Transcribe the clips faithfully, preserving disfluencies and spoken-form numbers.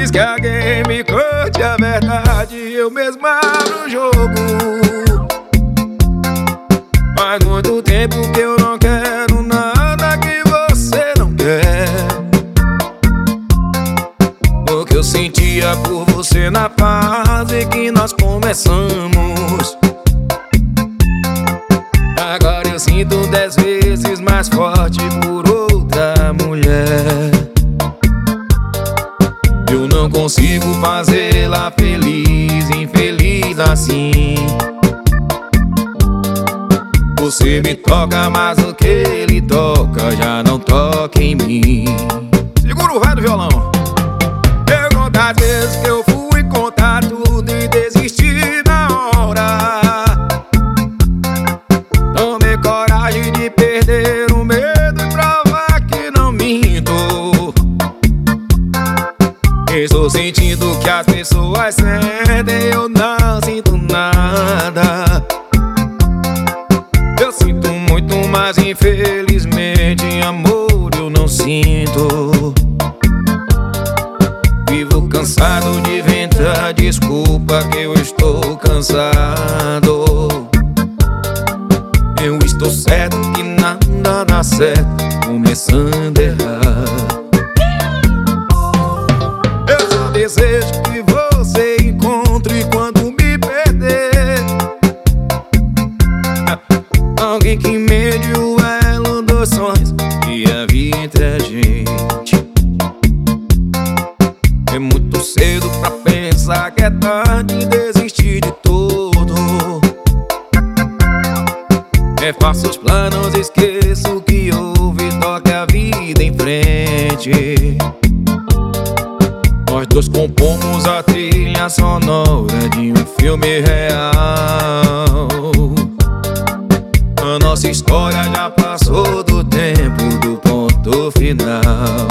Antes que alguém me conte a verdade, eu mesmo abro o jogo. Faz muito tempo que eu não quero nada que você não quer. O que eu sentia por você na fase que nós começamos, agora eu sinto dez vezes mais forte por outra mulher. Eu não consigo fazê-la feliz, infeliz assim. Você me toca, mas o que ele toca já não toca em mim. Segura o ré do violão. Eu conto as vezes que eu fui contar tudo e desisti na hora. Tomei coragem de perder o medo e provar que não minto. Estou sentindo que as pessoas sentem, eu não sinto nada. Eu sinto muito, mas infelizmente amor eu não sinto. Vivo cansado de inventar desculpa que eu estou cansado. Eu estou certo que nada dá certo, começando a errar. Eu só desejo que você encontre quando me perder alguém que mede o elo dos sonhos e havia entre a gente. É muito cedo pra pensar que é tarde e desistir de tudo. Refaço os planos, esqueço o que houve, toca a vida em frente. Nós dois compomos a trilha sonora de um filme real. A nossa história já passou do tempo do ponto final.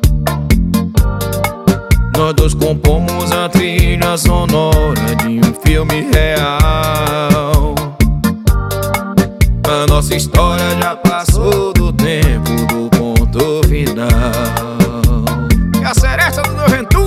Nós dois compomos a trilha sonora de um filme real. A nossa história já passou do tempo do ponto final. E a seresta do Novento